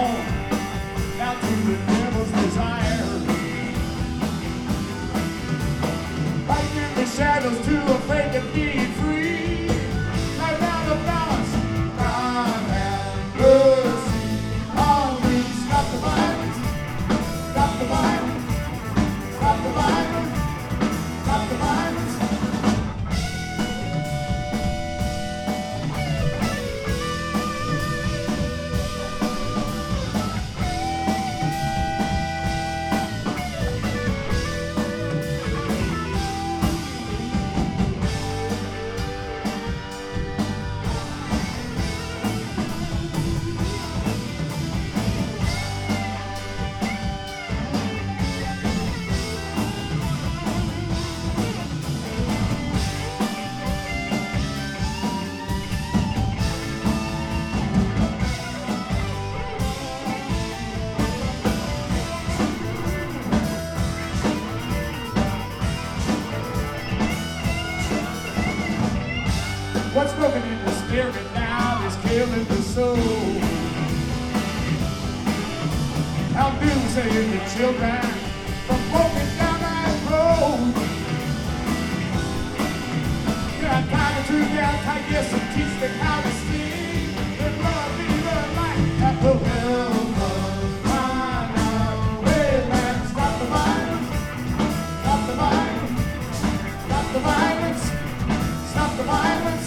on down to the devil's desire. Fighting in the shadows, too afraid to be free. Right down the balance, God have mercy on me. Stop the violence, stop the violence, stop the violence, stop the violence. What's broken in the spirit now is killing the soul. How do say the children from broken down that road? Yeah, I'm kind of true down tight, yes, and teach them how to sing. Let love be the light that will help us find our way back. Stop the violence, stop the violence, stop the violence, stop the violence.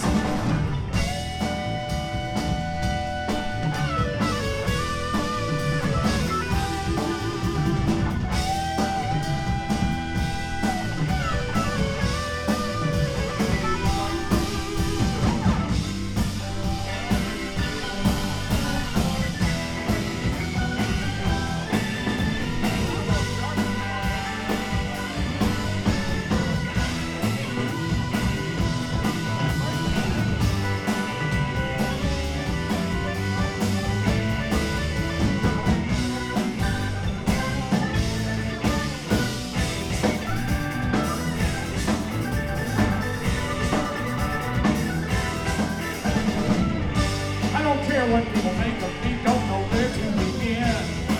When people make a beat, don't know where to begin.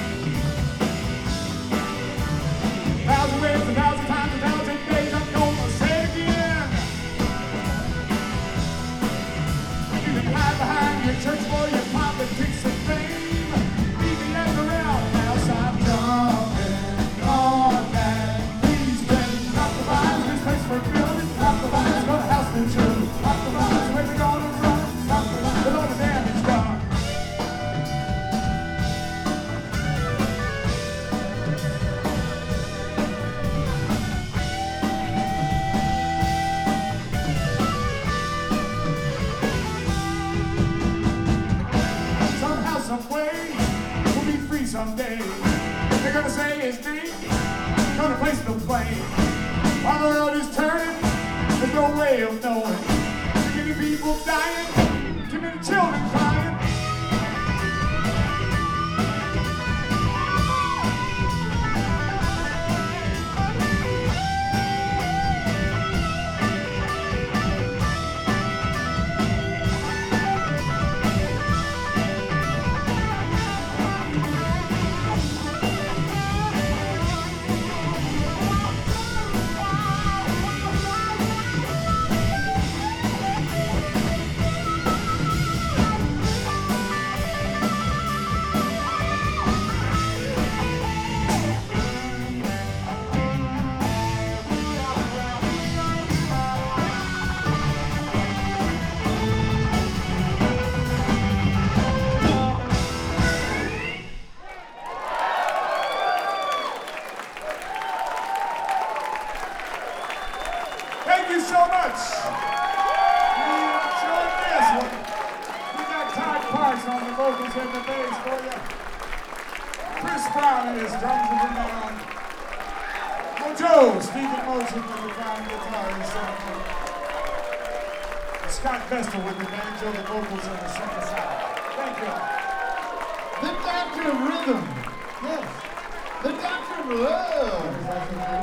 Thousand ways, a thousand times, a thousand days, I'm gonna say it again. You can hide behind your church for your politics and fame. Leave the end around, else I'm jumping on that. Please, baby, stop the violence, this place for building. Stop the violence, go to house and children. Stop the violence, where we gonna run? Stop the violence, with all the damage done. Some way we'll be free someday. They're gonna say his name, gonna place the blame. While the world is turning, there's no way of knowing. Too many people dying, too many children crying. Thank you so much. We enjoyed this one. We got Todd Parks on the vocals and the bass for you. Chris Brown and his drums will bring that on. Mojo, Stephen Motion with the brown guitar and song. Scott Vestal with the banjo, the vocals, and the synthesizer. Thank you. The Doctor of Rhythm. Yes. The Doctor of Love.